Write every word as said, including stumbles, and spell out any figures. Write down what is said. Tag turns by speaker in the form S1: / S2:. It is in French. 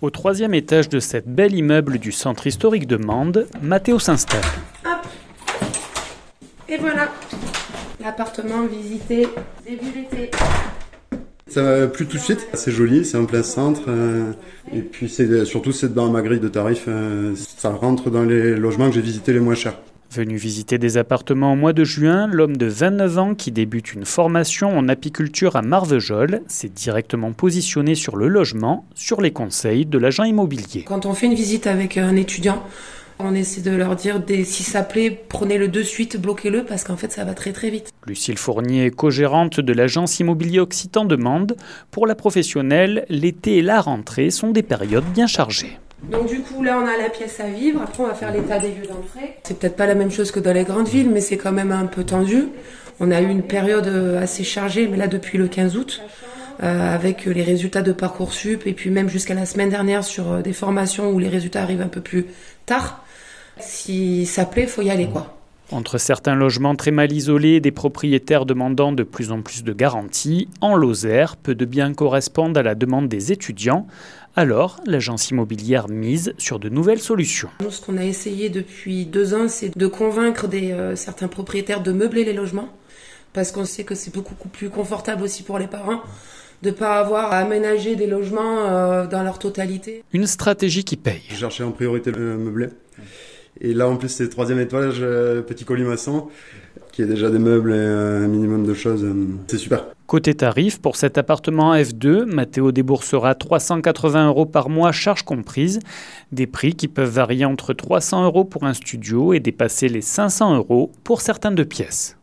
S1: Au troisième étage de cette belle immeuble du centre historique de Mende, Mathéo s'installe.
S2: Hop. Et voilà, l'appartement visité début d'été.
S3: Ça m'a plu tout de suite, c'est joli, c'est en plein centre, euh, et puis c'est, surtout c'est dans ma grille de tarifs, euh, ça rentre dans les logements que j'ai visités les moins chers.
S1: Venu visiter des appartements au mois de juin, l'homme de vingt-neuf ans qui débute une formation en apiculture à Marvejols s'est directement positionné sur le logement, sur les conseils de l'agent immobilier.
S2: Quand on fait une visite avec un étudiant, on essaie de leur dire, des, si ça plaît, prenez-le de suite, bloquez-le, parce qu'en fait, ça va très très vite.
S1: Lucille Fournier est co-gérante de l'agence immobilier Occitan de Mende. Pour la professionnelle, l'été et la rentrée sont des périodes bien chargées.
S2: Donc du coup, là, on a la pièce à vivre. Après, on va faire l'état des lieux d'entrée. C'est peut-être pas la même chose que dans les grandes villes, mais c'est quand même un peu tendu. On a eu une période assez chargée, mais là, depuis le quinze août, euh, avec les résultats de Parcoursup, et puis même jusqu'à la semaine dernière sur des formations où les résultats arrivent un peu plus tard. Si ça plaît, il faut y aller, quoi.
S1: Entre certains logements très mal isolés et des propriétaires demandant de plus en plus de garanties, en Lozère, peu de biens correspondent à la demande des étudiants. Alors, l'agence immobilière mise sur de nouvelles solutions.
S2: Nous, ce qu'on a essayé depuis deux ans, c'est de convaincre des, euh, certains propriétaires de meubler les logements, parce qu'on sait que c'est beaucoup plus confortable aussi pour les parents de ne pas avoir à aménager des logements euh, dans leur totalité.
S1: Une stratégie qui paye.
S3: J'ai cherché en priorité le meublé. Et là, en plus, c'est le troisième étage, euh, petit colimaçon, qui est déjà des meubles et un minimum de choses. Euh, c'est super.
S1: Côté tarif, pour cet appartement F deux, Mathéo déboursera trois cent quatre-vingts euros par mois, charges comprises. Des prix qui peuvent varier entre trois cents euros pour un studio et dépasser les cinq cents euros pour certaines de pièces.